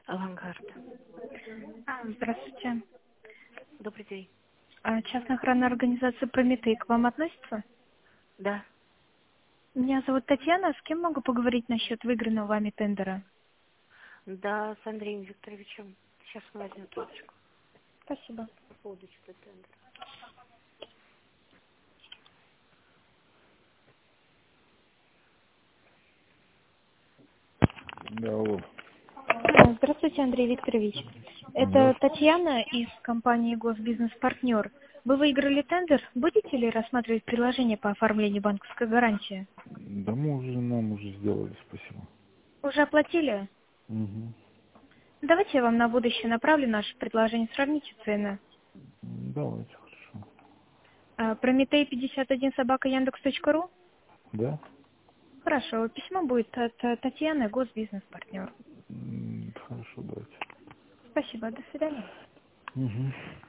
Авангард. Здравствуйте. Добрый день. Частная охранная организация «Прометей» к вам относится? Да. Меня зовут Татьяна. С кем могу поговорить насчет выигранного вами тендера? Да, с Андреем Викторовичем. Сейчас мы возьмем трубочку. Спасибо. По поводу чего тендера. Да, алло. Здравствуйте, Андрей Викторович. Да. Это Татьяна из компании «Госбизнес-партнер». Вы выиграли тендер. Будете ли рассматривать предложение по оформлению банковской гарантии? Да нам уже сделали, спасибо. Уже оплатили? Угу. Давайте я вам на будущее направлю наше предложение. Сравните цены. Давайте, хорошо. Прометей 51 собака Яндекс.ру. Да? Хорошо. Письмо будет от Татьяны, «Госбизнес-партнер». Хорошо, давайте. Спасибо. До свидания. Угу.